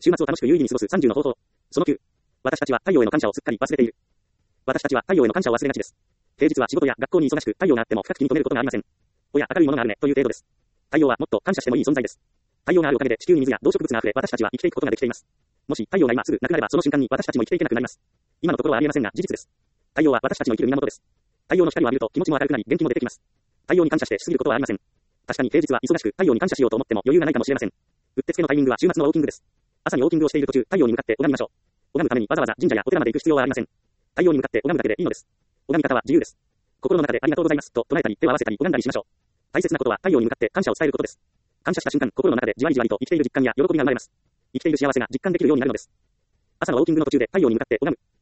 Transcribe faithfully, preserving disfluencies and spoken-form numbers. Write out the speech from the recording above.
週末を楽しく有意義に過ごすさんじゅうの方法。そのきゅう。私たちは太陽への感謝をすっかり忘れている。私たちは太陽への感謝を忘れがちです。平日は仕事や学校に忙しく太陽があっても深く気に留めることがありません。おや、明るいものがあるね、という程度です。太陽はもっと感謝してもいい存在です。太陽があるおかげで地球に水や動植物が溢れ、私たちは生きていくことができています。もし太陽が今すぐなくなればその瞬間に私たちも生きていけなくなります。今のところはありえませんが事実です。太陽は私たちの生きる源です。太陽の光を浴びると気持ちも明るくなり元気も出てきます。太陽に感謝してしすぎることはありません。確かに平日は忙しく太陽に感謝しようと思っても余裕がないかもしれません。うってつけのタイミングは週末のウォーキングです。朝にウォーキングをしている途中、太陽に向かって拝みましょう。拝むためにわざわざ神社やお寺まで行く必要はありません。太陽に向かって拝むだけでいいのです。拝み方は自由です。心の中でありがとうございますと唱えたり手を合わせたり拝んだりしましょう。大切なことは太陽に向かって感謝を伝えることです。感謝した瞬間、心の中でじわりじわりと生きている実感や喜びが生まれます。生きている幸せが実感できるようになるのです。朝のウォーキングの途中で太陽に向かって拝む。